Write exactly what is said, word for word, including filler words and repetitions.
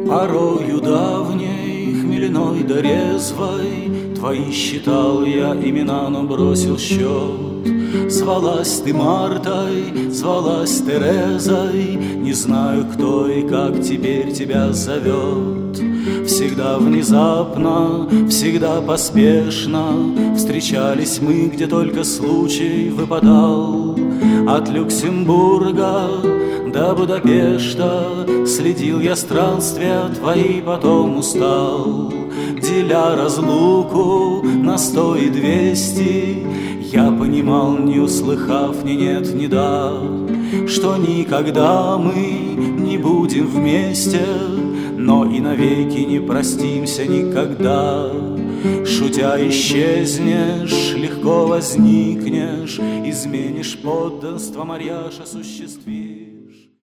Порою давней, хмельной да резвой, твои считал я имена, но бросил счет. Звалась ты Мартой, звалась Терезой, не знаю, кто и как теперь тебя зовет. Всегда внезапно, всегда поспешно встречались мы, где только случай выпадал. От Люксембурга до Будапешта следил я странствия твои, потом устал. Деля разлуку на сто и двести, я понимал, не услыхав ни нет, ни да, что никогда мы не будем вместе, но и навеки не простимся никогда. Шутя исчезнешь, легко возникнешь, изменишь подданство, Марьяж, осуществишь.